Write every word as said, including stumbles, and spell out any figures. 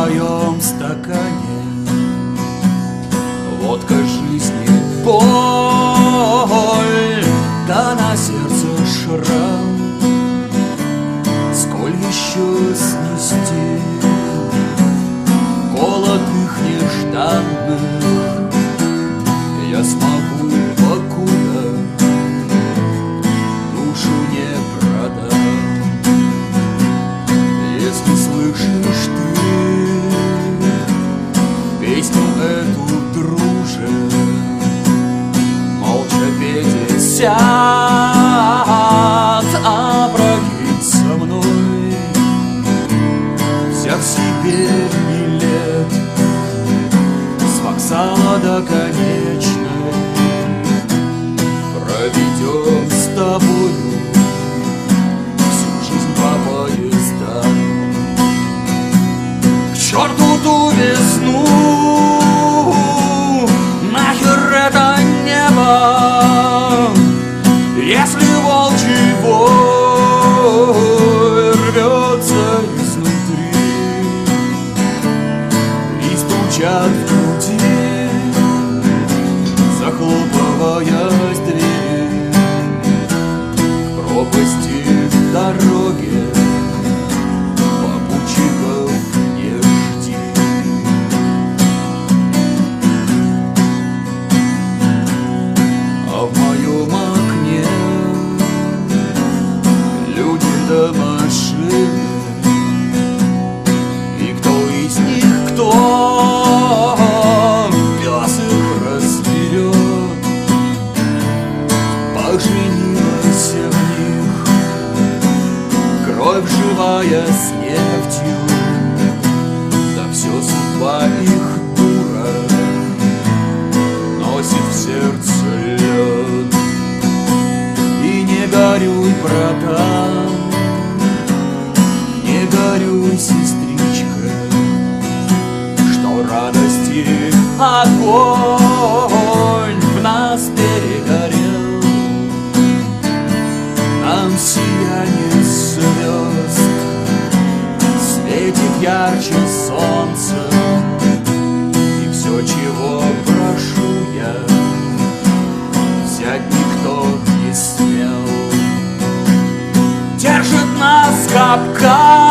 моем стакане водка жизни, боль, да на сердце шрам. Сколь еще снести голод их нежданных я смогу, покуда душу не продам. Если слышишь ты песню эту, друже, молча петь и сядь, опрокинь со мной, взяв себе билет с вокзала до конечной, проведем с тобою всю жизнь по поездам. К черту ту весну, нахер это небо, если волчий вой рвется изнутри и стучат в груди, захлопываясь двери. К пропасти дороги попутчиков не жди. А в моем окне люди до машины, и кто из них кто, пес их разберет. Поженилась в них кровь живая с нефтью, да все судьба их дура носит в сердце лед. И не горюй, братан, не горюй, сестричка, что радости огонь в нас перегорел. Нам сияние звезд светит ярче солнца, и все, чего прошу я, взять никто не смел. Держит нас капкан